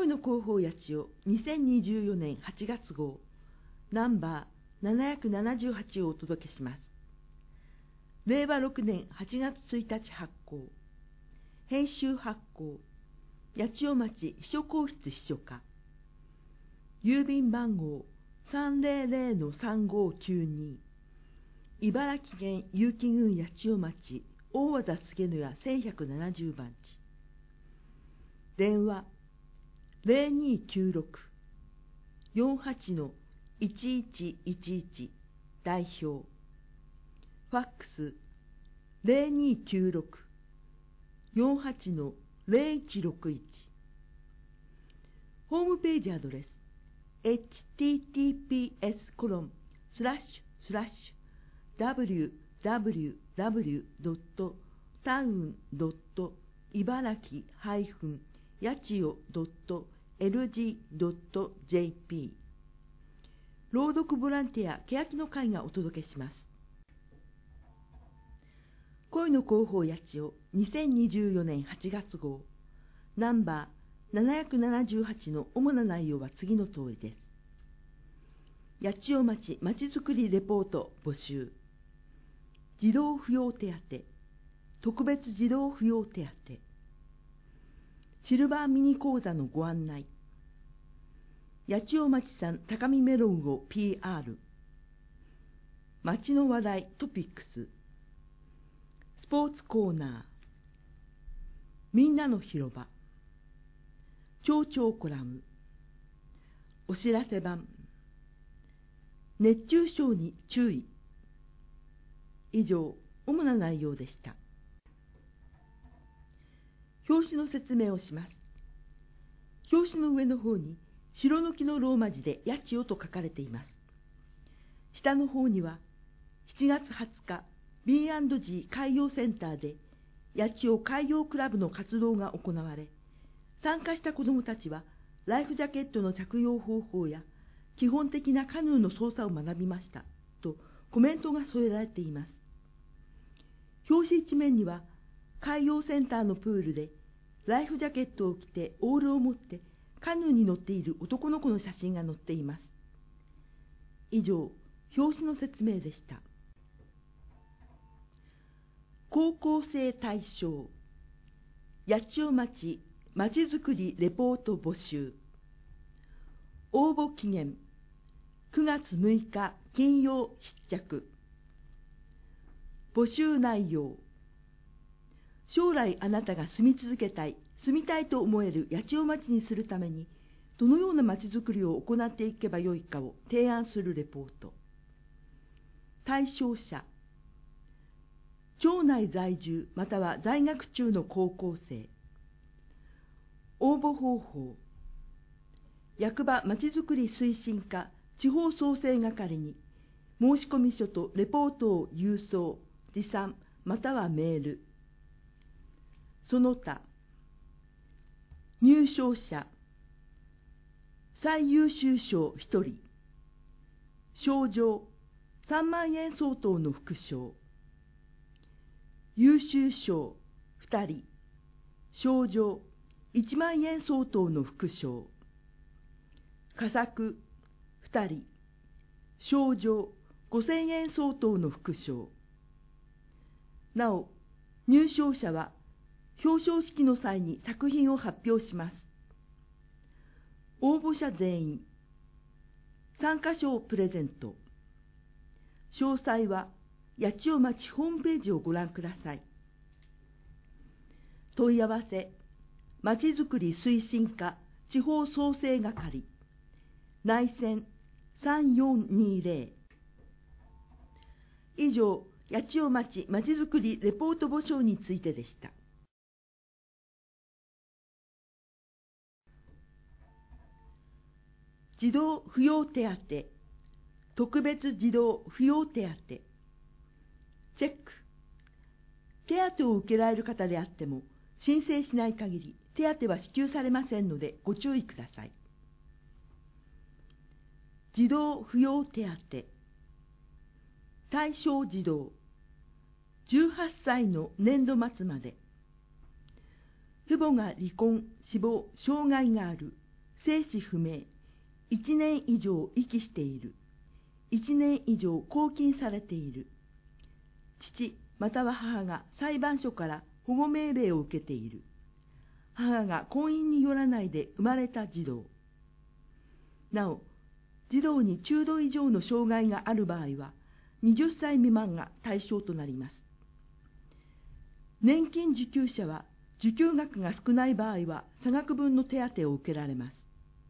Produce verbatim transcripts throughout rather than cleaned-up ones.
恋の広報八千代にせんにじゅうよねんはちがつ号ナンバーななひゃくななじゅうはちをお届けします。れいわろくねんはちがつついたち発行。編集発行八千代町秘書公室秘書課。郵便番号 さんぜろぜろのさんごきゅうに 茨城県結城郡八千代町大和田菅野屋せんひゃくななじゅうばんち。電話ゼロにきゅうろく よんはちのいちいちいちいち代表。ファックスゼロにきゅうろく よんはちのゼロいちろくいち。ホームページアドレス エイチティーティーピーエス コロンスラッシュスラッシュ ダブリューダブリューダブリュー ドットタウン ドット茨城 八千代 ドットエルジー ドットジェーピー。 朗読ボランティア欅の会がお届けします。恋の広報八千代にせんにじゅうよねんはちがつ号ナンバーななひゃくななじゅうはちの主な内容は次の通りです。八千代町まちづくりレポート募集。児童扶養手当、特別児童扶養手当、シルバーミニ講座のご案内。八千代町産高見メロンを ピーアール。町の話題トピックス。スポーツコーナー。みんなの広場。町長コラム。お知らせ版。熱中症に注意。以上、主な内容でした。表紙の説明をします。表紙の上の方に白抜きのローマ字で八千代と書かれています。下の方にはしちがつはつか ビーアンドジー 海洋センターで八千代海洋クラブの活動が行われ、参加した子どもたちはライフジャケットの着用方法や基本的なカヌーの操作を学びましたとコメントが添えられています。表紙一面には海洋センターのプールでライフジャケットを着てオールを持ってカヌーに乗っている男の子の写真が載っています。以上、表紙の説明でした。高校生対象八千代町まちづくりレポート募集。応募期限くがつむいか金曜必着。募集内容。将来あなたが住み続けたい、住みたいと思える八千代町にするためにどのような町づくりを行っていけばよいかを提案するレポート。対象者。町内在住または在学中の高校生。応募方法。役場まちづくり推進課地方創生係に申込書とレポートを郵送、持参またはメール。その他。入賞者。最優秀賞ひとり。賞状さんまんえん相当の副賞。優秀賞ふたり。賞状いちまんえん相当の副賞。佳作ふたり。賞状ごせんえん相当の副賞。なお、入賞者は表彰式の際に作品を発表します。応募者全員参加賞プレゼント。詳細は八千代町ホームページをご覧ください。問い合わせまちづくり推進課地方創生係内線さんよんにゼロ。以上、八千代町まちづくりレポート募集についてでした。児童扶養手当、特別児童扶養手当。チェック。手当を受けられる方であっても、申請しない限り手当は支給されませんのでご注意ください。児童扶養手当。対象児童、じゅうはっさいの年度末まで。父母が離婚、死亡、障害がある、 生死不明、いちねん以上遺棄している、いちねん以上拘禁されている、父または母が裁判所から保護命令を受けている、母が婚姻によらないで生まれた児童。なお、児童に中度以上の障害がある場合は、はたち未満が対象となります。年金受給者は、受給額が少ない場合は、差額分の手当を受けられます。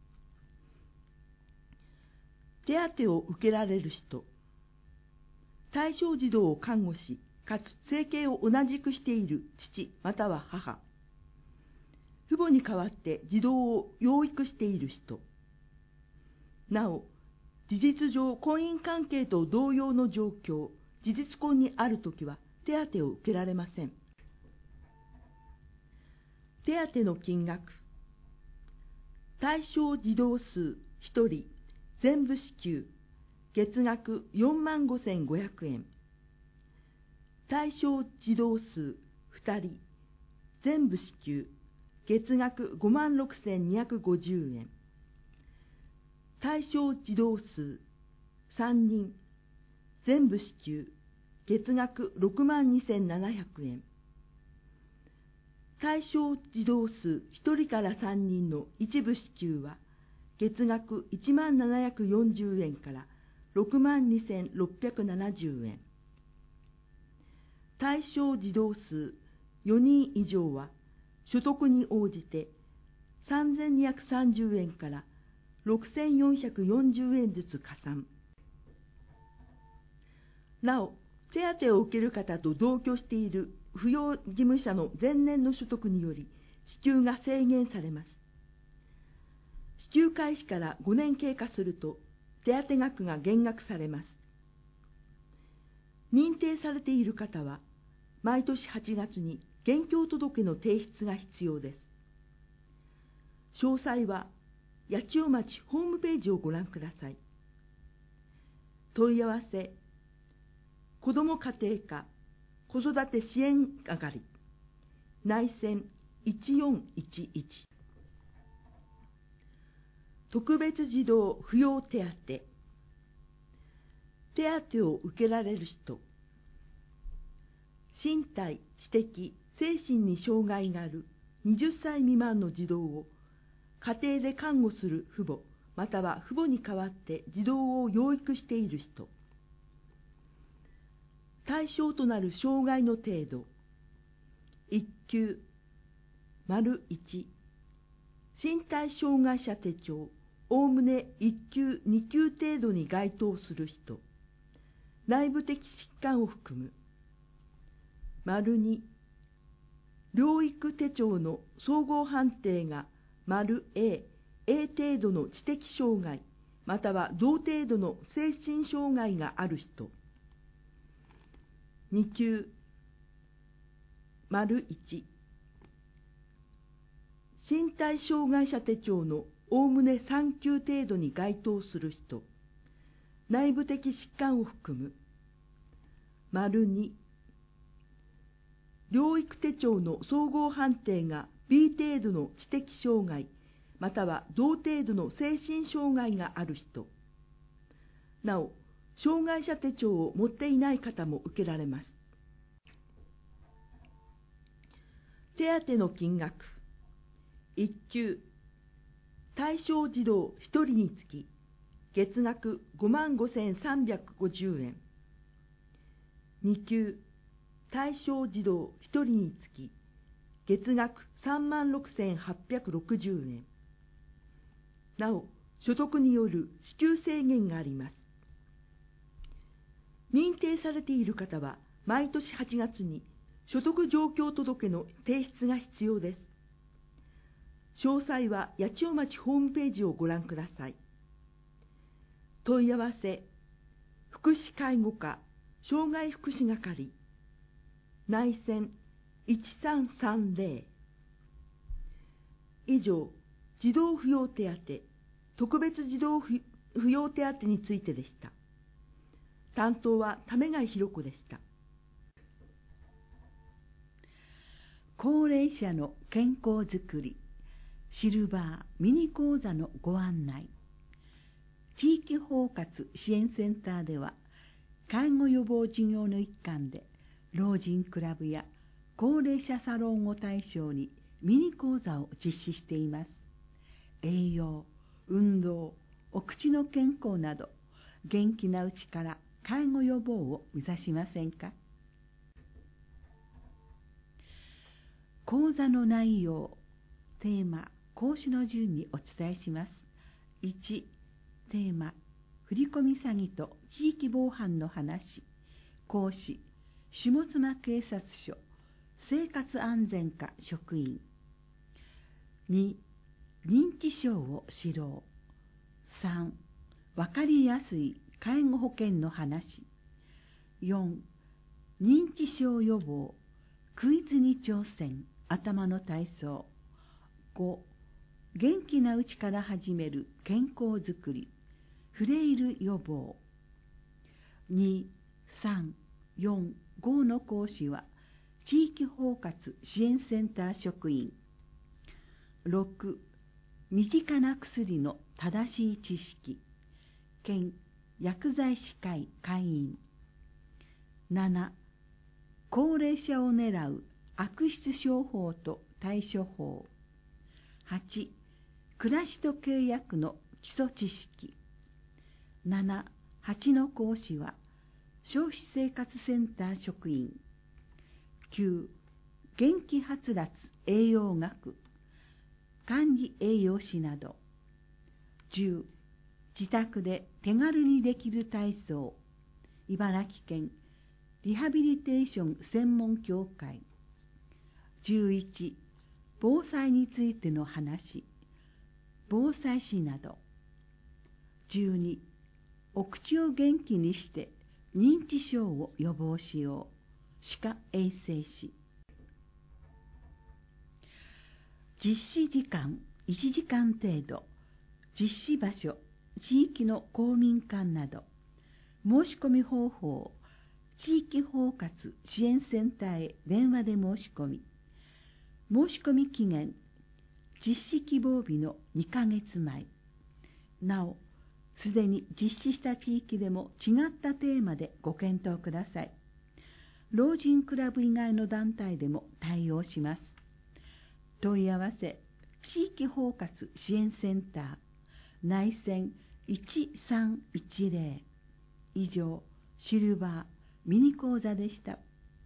手当を受けられる人、対象児童を看護し、かつ生計を同じくしている父または母、父母に代わって児童を養育している人、なお、事実上婚姻関係と同様の状況、事実婚にあるときは手当を受けられません。手当の金額、対象児童数ひとり全部支給、月額よんまんごせんごひゃくえん。対象児童数ふたり全部支給、月額ごまんろくせんにひゃくごじゅうえん。対象児童数さんにん全部支給、月額ろくまんにせんななひゃくえん。対象児童数ひとりからさんにんの一部支給は、月額いちまんななひゃくよんじゅうえんからろくまんにせんろっぴゃくななじゅうえん。対象児童数よにん以上は、所得に応じてさんぜんにひゃくさんじゅうえんからろくせんよんひゃくよんじゅうえんずつ加算。なお、手当を受ける方と同居している扶養義務者の前年の所得により支給が制限されます。支給開始からごねん経過すると手当額が減額されます。認定されている方は毎年はちがつに現況届の提出が必要です。詳細は八千代町ホームページをご覧ください。問い合わせ子ども家庭課子育て支援係内線いちよんいちいち。特別児童扶養手当。手当を受けられる人、身体、知的、精神に障害があるはたち未満の児童を家庭で看護する父母または父母に代わって児童を養育している人、対象となる障害の程度、いっ級、丸いち、身体障害者手帳、おおむねいっ級、に級程度に該当する人、内部的疾患を含む、丸に、療育手帳の総合判定が丸 A、A 程度の知的障害、または同程度の精神障害がある人、に級、丸いち、身体障害者手帳のおおむねさん級程度に該当する人、内部的疾患を含む、丸に、療育手帳の総合判定が B 程度の知的障害、または同程度の精神障害がある人。なお、障害者手帳を持っていない方も受けられます。手当の金額、いっ級、対象児童ひとりにつき、月額ごまんごせんさんびゃくごじゅうえん。に級、対象児童ひとりにつき、月額さんまんろくせんはっぴゃくろくじゅうえん。なお、所得による支給制限があります。認定されている方は、毎年はちがつに所得状況届の提出が必要です。詳細は八千代町ホームページをご覧ください。問い合わせ、福祉介護課障害福祉係内線いちさんさんぜろ。以上、児童扶養手当、特別児童扶養手当についてでした。担当は為貝博子でした。 高齢者の健康づくり、 シルバーミニ講座のご案内。地域包括支援センターでは、介護予防事業の一環で、老人クラブや高齢者サロンを対象にミニ講座を実施しています。栄養、運動、お口の健康など、元気なうちから介護予防を目指しませんか？講座の内容、テーマ、講師の順にお伝えします。いち、テーマ、振り込み詐欺と地域防犯の話。講師、下妻警察署生活安全課職員。に、認知症を知ろう。さん、わかりやすい介護保険の話。よん、認知症予防、クイズに挑戦、頭の体操。ご、元気なうちから始める健康づくり、フレイル予防。に、さん、よん、ごの講師は、地域包括支援センター職員。ろく、身近な薬の正しい知識、県薬剤師会会員。なな、高齢者を狙う悪質商法と対処法。はち、暮らしと契約の基礎知識。なな、はちの講師は消費生活センター職員。きゅう、元気はつらつ栄養学、管理栄養士など。じゅう、自宅で手軽にできる体操、茨城県リハビリテーション専門協会。じゅういち、防災についての話、防災士など。じゅうに、お口を元気にして認知症を予防しよう、歯科衛生士。実施時間いちじかん程度、実施場所、地域の公民館など。申し込み方法、地域包括支援センターへ電話で申し込み。申し込み期限、実施希望日のにかげつまえ。なお、すでに実施した地域でも違ったテーマでご検討ください。老人クラブ以外の団体でも対応します。問い合わせ、地域包括支援センター、内線いちさんいちゼロ。以上、シルバーミニ講座でした。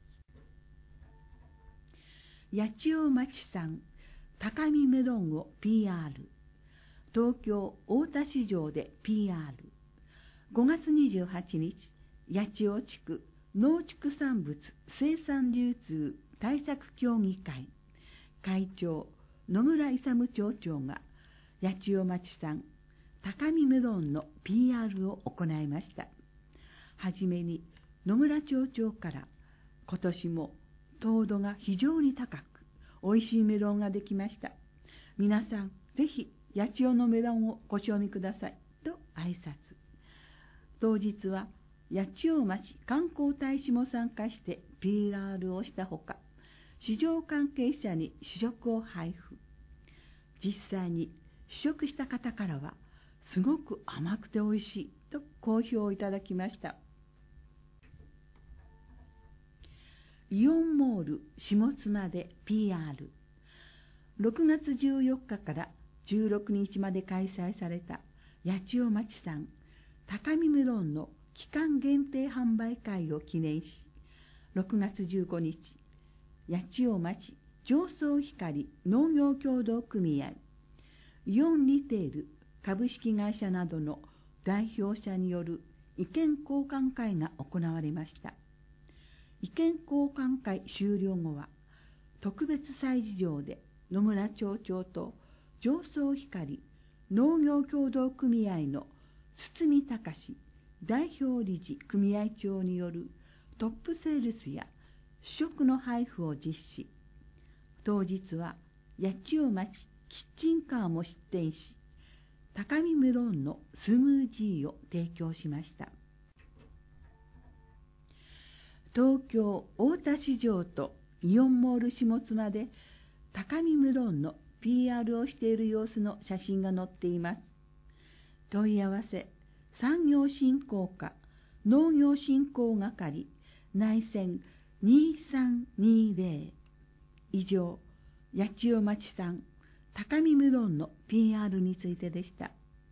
八千代町産高見メロンを ピーアール。東京大田市場で ピーアール。ごがつにじゅうはちにち、八千代地区農畜産物生産流通対策協議会会長野村勇町長が八千代町産高見メロンの ピーアール を行いました。はじめに野村町長から、今年も糖度が非常に高くおいしいメロンができました。皆さんぜひ八千代のメロンをご賞味くださいと挨拶。当日は八千代町観光大使も参加して ピーアール をしたほか、市場関係者に試食を配布。実際に試食した方からは、すごく甘くておいしいと好評をいただきました。イオンモール下妻で ピーアール。ろくがつじゅうよっかからじゅうろくにちまで開催された八千代町産高見メロンの期間限定販売会を記念し、ろくがつじゅうごにち、八千代町上層光農業協同組合、イオンリテール株式会社などの代表者による意見交換会が行われました。意見交換会終了後は、特別催事場で野村町長と上層光農業協同組合の堤隆代表理事組合長によるトップセールスや試食の配布を実施。当日は八千代町キッチンカーも出店し、高見メロンのスムージーを提供しました。東京大田市場とイオンモール下妻で高見メロンのピーアール をしている様子の写真が載っています。問い合わせ、産業振興課、農業振興係、内線にさんにゼロ。以上、八千代町産高見無論の ピーアール についてでした。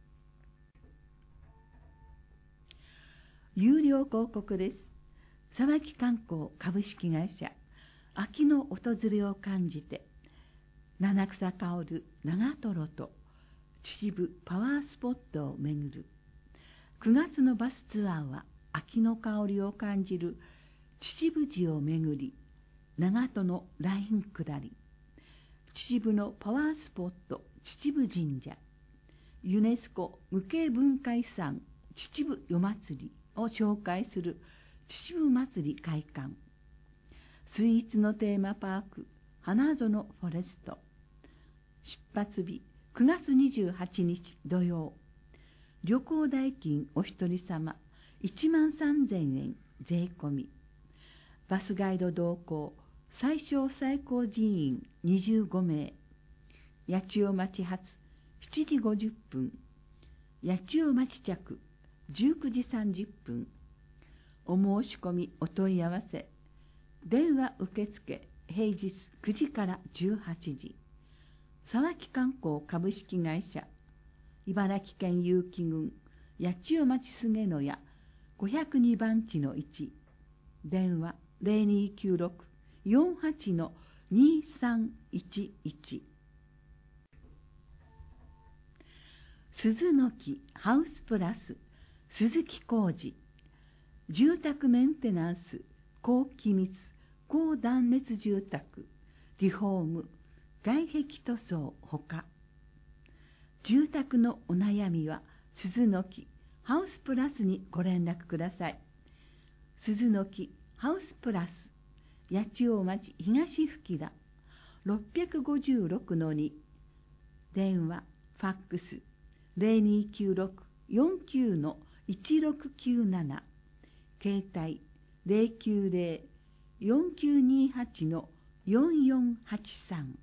有料広告です。沢木観光株式会社、秋の訪れを感じて、七草香る長瀞と秩父パワースポットを巡る。くがつのバスツアーは秋の香りを感じる秩父寺を巡り、長門のライン下り、秩父のパワースポット秩父神社、ユネスコ無形文化遺産秩父夜祭りを紹介する秩父祭り会館、スイーツのテーマパーク花園フォレスト。出発日くがつにじゅうはちにち土曜。旅行代金お一人様いちまんさんぜんえん税込み。バスガイド同行最小最高人員にじゅうごめい。八千代町発しちじごじゅっぷん。八千代町着じゅうくじさんじゅっぷん。お申し込みお問い合わせ。電話受付平日くじからじゅうはちじ。沢木観光株式会社、茨城県結城郡八千代町菅野屋ごひゃくにばんちのいち。電話ゼロにきゅうろく よんはち にさんいちいち。鈴の木ハウスプラス鈴木工事。住宅メンテナンス高気密高断熱住宅リフォーム外壁塗装ほか。住宅のお悩みは鈴の木ハウスプラスにご連絡ください。鈴の木ハウスプラス八千代町東吹田 ろっぴゃくごじゅうろくのに。電話ファックスゼロにきゅうろく よんきゅう いちろくきゅうなな。携帯ゼロきゅうゼロ よんきゅうにはち よんよんはちさん。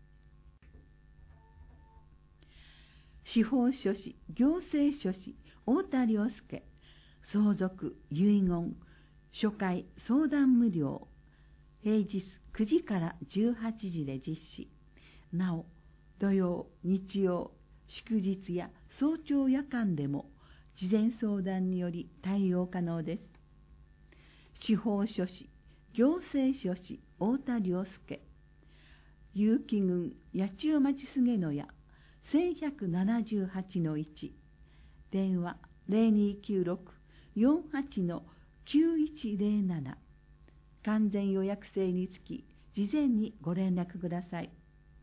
司法書士行政書士太田良介。相続遺言初回相談無料。平日くじからじゅうはちじで実施。なお土曜日曜祝日や早朝夜間でも事前相談により対応可能です。司法書士行政書士太田良介。結城郡八千代町菅野屋せんひゃくななじゅうはちのいち。電話ゼロにきゅうろく よんはち きゅういちゼロなな。完全予約制につき事前にご連絡ください。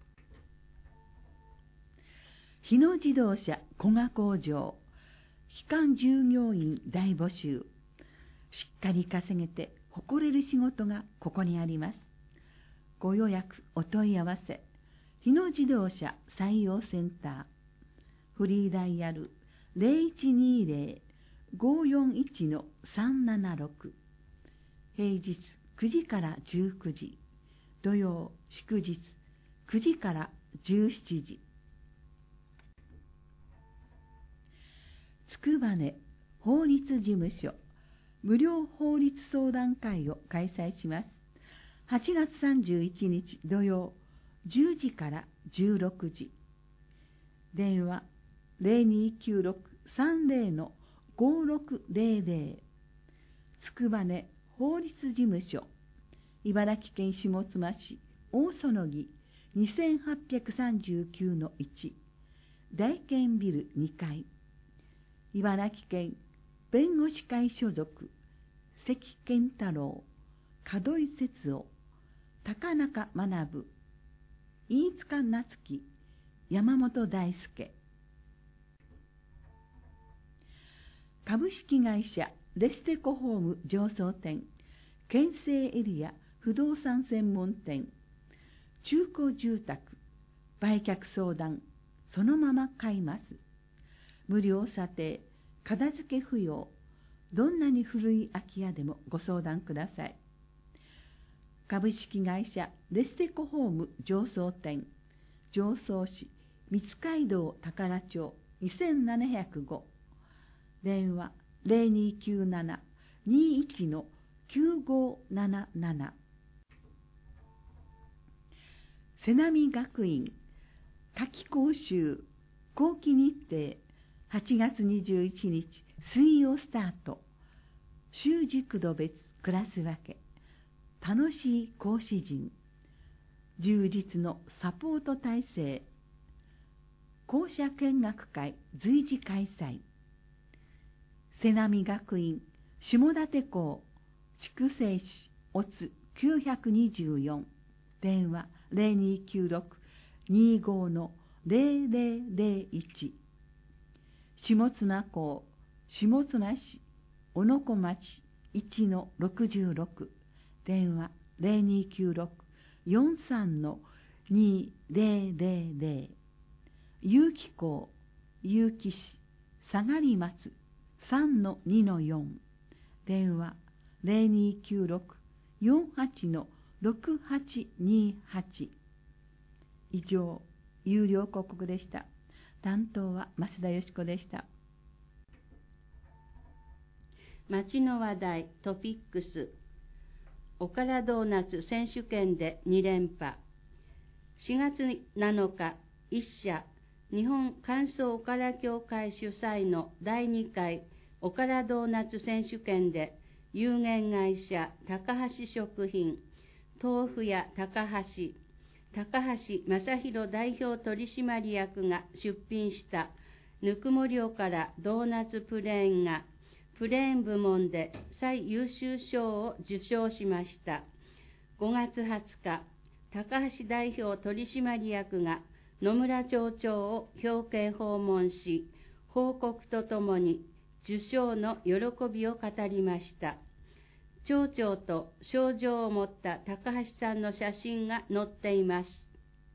日野自動車古賀工場基幹従業員大募集。しっかり稼げて誇れる仕事がここにあります。ご予約お問い合わせ。日野自動車採用センター。フリーダイヤルゼロいちにゼロ ごよんいち さんななろく。平日くじからじゅうくじ。土曜祝日くじからじゅうしちじ。つくばね法律事務所無料法律相談会を開催します。はちがつさんじゅういちにち土曜じゅうじからじゅうろくじ。電話ゼロにきゅうろく さんゼロ ごろくゼロゼロ。つくばね法律事務所茨城県下妻市大園木にせんはっぴゃくさんじゅうきゅうのいち。大建ビルにかい。茨城県弁護士会所属関健太郎、門井節夫、高中学、飯塚夏樹、山本大輔。株式会社レステコホーム上層店県西エリア不動産専門店。中古住宅売却相談そのまま買います。無料査定片付け不要。どんなに古い空き家でもご相談ください。株式会社レステコホーム上層店常総市三街道宝町にせんななひゃくご、電話 ゼロにきゅうなな にいち きゅうごなななな。瀬波学院夏季講習後期日程はちがつにじゅういちにち水曜スタート。習熟度別クラス分け、楽しい講師陣、充実のサポート体制、校舎見学会随時開催。瀬波学院下館校筑西市オツきゅうによん、電話 ゼロにきゅうろく にじゅうご ゼロゼロゼロいち。下妻校下妻市小野小町いちのろくじゅうろく、電話 ゼロにきゅうろく よんさんのにゼロゼロゼロ。有機校有機市下り松さんのにのよん、電話 ゼロにきゅうろく よんはちのろくはちにはち。以上、有料広告でした。担当は増田よし子でした。 町の話題トピックス。おからドーナツ選手権でに連覇。しがつなのか、一社日本乾燥おから協会主催のだいにかいおからドーナツ選手権で、有限会社高橋食品、豆腐屋高橋、高橋正弘代表取締役が出品したぬくもりおからドーナツプレーンが、プレーン部門で最優秀賞を受賞しました。ごがつはつか、高橋代表取締役が野村町長を表敬訪問し、報告とともに受賞の喜びを語りました。町長と賞状を持った高橋さんの写真が載っています。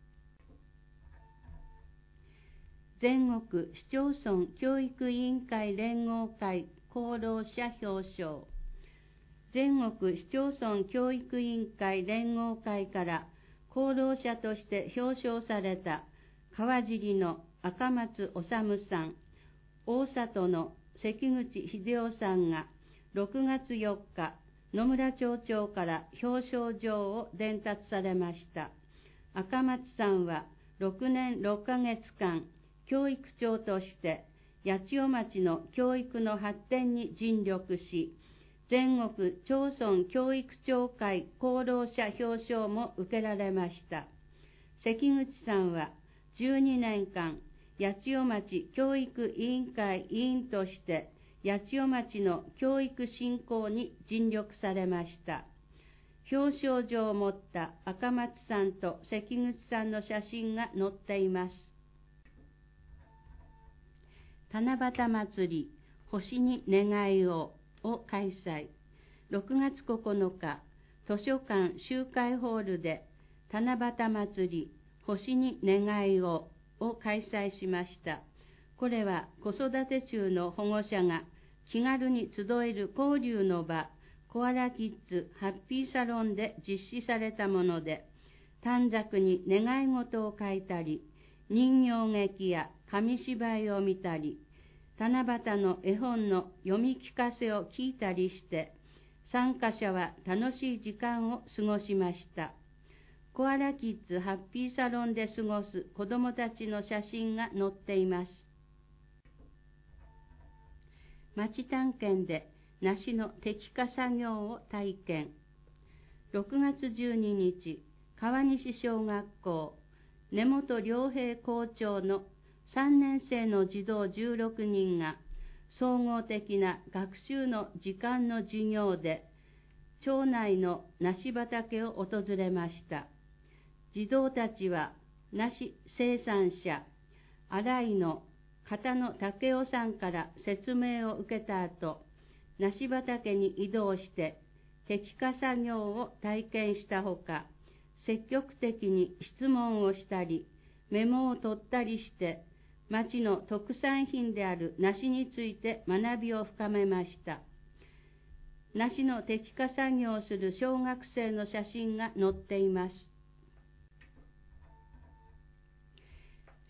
全国市町村教育委員会連合会功労者表彰。全国市町村教育委員会連合会から功労者として表彰された川尻の赤松治さん、大里の関口秀夫さんがろくがつよっか、野村町長から表彰状を伝達されました。赤松さんはろくねんろっかげつかん、教育長として八千代町の教育の発展に尽力し、全国町村教育長会功労者表彰も受けられました。関口さんはじゅうにねんかん、八千代町教育委員会委員として八千代町の教育振興に尽力されました。表彰状を持った赤松さんと関口さんの写真が載っています。七夕祭り星に願いをを開催。ろくがつここのか、図書館集会ホールで七夕祭り星に願いをを開催しました。これは子育て中の保護者が気軽に集える交流の場、コアラキッズハッピーサロンで実施されたもので、短冊に願い事を書いたり、人形劇や紙芝居を見たり、七夕の絵本の読み聞かせを聞いたりして、参加者は楽しい時間を過ごしました。コアラキッズハッピーサロンで過ごす子どもたちの写真が載っています。町探検で梨の摘果作業を体験。ろくがつじゅうににち、川西小学校、根本良平校長のさんねんせいの児童じゅうろくにんが総合的な学習の時間の授業で町内の梨畑を訪れました。児童たちは梨生産者新井の片野武雄さんから説明を受けた後、梨畑に移動して摘果作業を体験したほか、積極的に質問をしたりメモを取ったりして町の特産品である梨について学びを深めました。梨の摘果作業をする小学生の写真が載っています。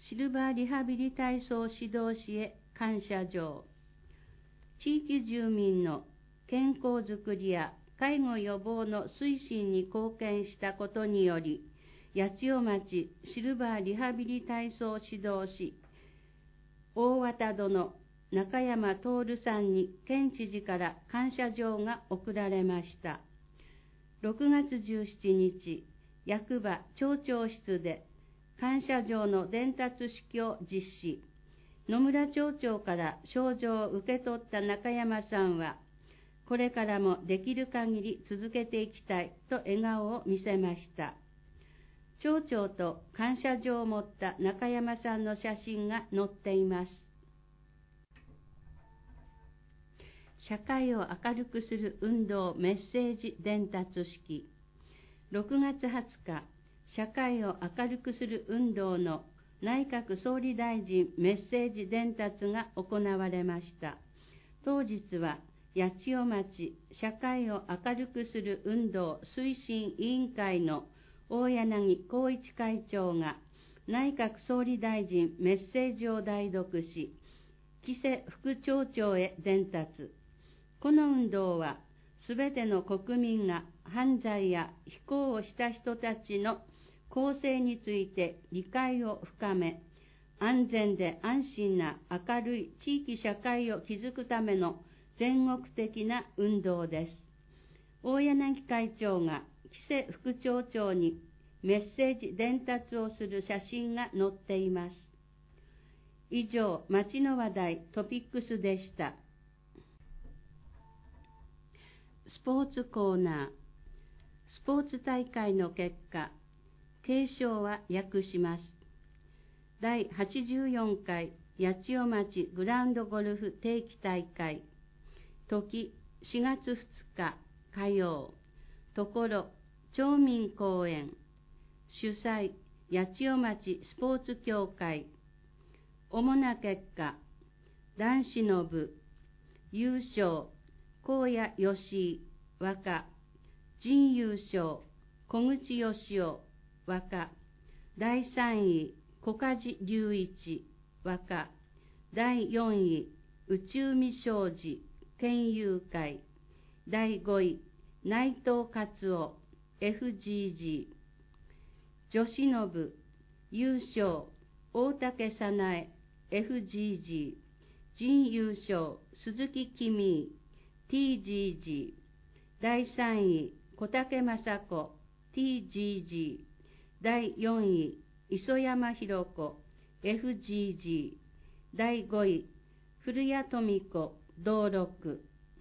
シルバーリハビリ体操指導士へ感謝状。地域住民の健康づくりや介護予防の推進に貢献したことにより、八千代町シルバーリハビリ体操指導士、大綿殿中山徹さんに県知事から感謝状が贈られました。ろくがつじゅうしちにち、役場町長室で感謝状の伝達式を実施。野村町長から賞状を受け取った中山さんは、これからもできる限り続けていきたいと笑顔を見せました。町長と感謝状を持った中山さんの写真が載っています。社会を明るくする運動メッセージ伝達式。ろくがつはつか、社会を明るくする運動の内閣総理大臣メッセージ伝達が行われました。当日は、八千代町社会を明るくする運動推進委員会の大柳光一会長が内閣総理大臣メッセージを代読し、木瀬副町長へ伝達。この運動は、すべての国民が犯罪や非行をした人たちの更生について理解を深め、安全で安心な明るい地域社会を築くための全国的な運動です。大柳会長が木瀬副町長にメッセージ伝達をする写真が載っています。以上、町の話題トピックスでした。スポーツコーナー。スポーツ大会の結果、継承は訳します。だいはちじゅうよんかい八千代町グランドゴルフ定期大会。時しがつふつか火曜。ところ町民公園。主催八千代町スポーツ協会。主な結果、男子の部優勝高谷義井和歌、準優勝小口義雄和歌、だいさんい小梶隆一和歌、だいよんい内海商事県友会、だいごい内藤勝夫 エフジージー、女子の部優勝大竹早苗 エフジージー、準優勝鈴木公 ティージージー、だいさんい小竹雅子 ティージージー、だいよんい磯山弘子 エフジージー、だいごい古谷富子同録。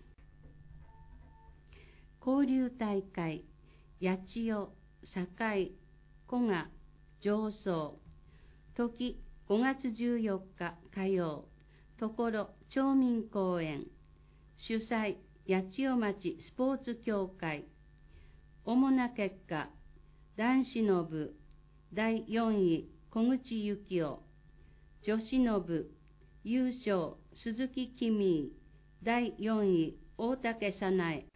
交流大会八千代、堺、古賀、常総。時ごがつじゅうよっか火曜。ところ町民公園。主催八千代町スポーツ協会。主な結果、男子の部だいよんい小口幸雄、女子の部優勝鈴木公だいよんい大竹早苗。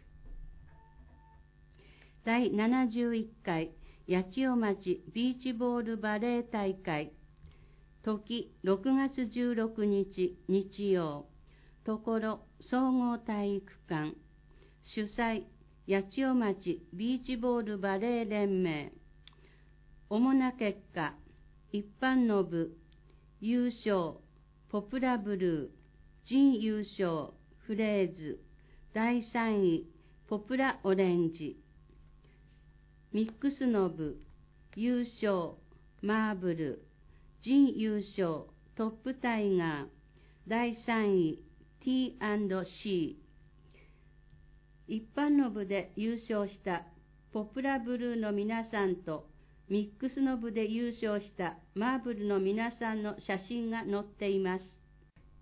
だいななじゅういっかい八千代町ビーチボールバレー大会。時ろくがつじゅうろくにち日曜。ところ総合体育館。主催八千代町ビーチボールバレー連盟。主な結果、一般の部優勝ポプラブルー、準優勝フレーズ、だいさんいポプラオレンジ。ミックスの部優勝マーブル、準優勝トップタイガー、だいさんい ティーアンドシー。一般の部で優勝したポプラブルーの皆さんとミックスの部で優勝したマーブルの皆さんの写真が載っています。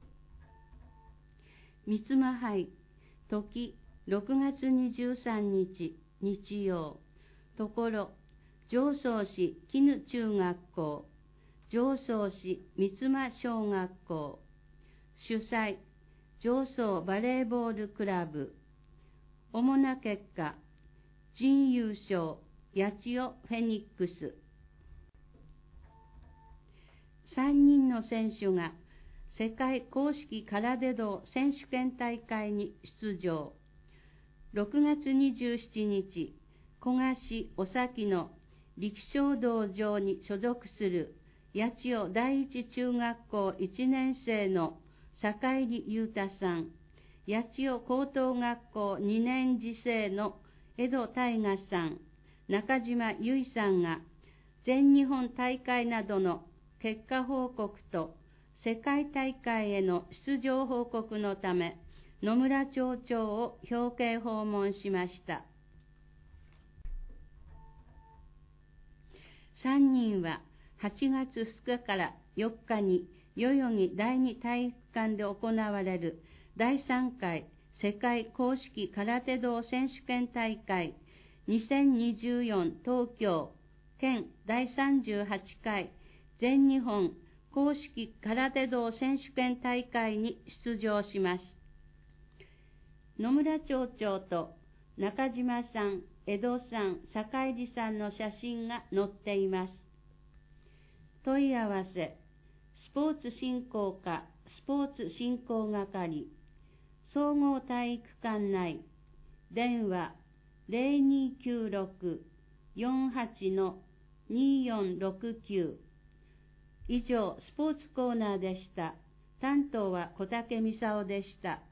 三つ間杯、時ろくがつにじゅうさんにち日曜。ところ常総市絹中学校、常総市三つ間小学校。主催常総バレーボールクラブ。主な結果、準優勝八千代フェニックス。 さんにんの選手が世界公式空手道選手権大会に出場。ろくがつにじゅうしちにち、古賀市お崎の力勝道場に所属する八千代第一中学校いちねん生の坂入裕太さん、八千代高等学校にねん次生の江戸大我さん、中島由衣さんが全日本大会などの結果報告と世界大会への出場報告のため、野村町長を表敬訪問しました。さんにんははちがつふつかからよっかに代々木第二体育館で行われるだいさんかい世界公式空手道選手権大会にせんにじゅうよん東京兼だいさんじゅうはちかい全日本公式空手道選手権大会に出場します。野村町長と中島さん、江戸さん、坂入さんの写真が載っています。問い合わせ、スポーツ振興課スポーツ振興係、総合体育館内、電話 ゼロにきゅうろく よんはち によんろくきゅう。以上、スポーツコーナーでした。担当は小竹美沙夫でした。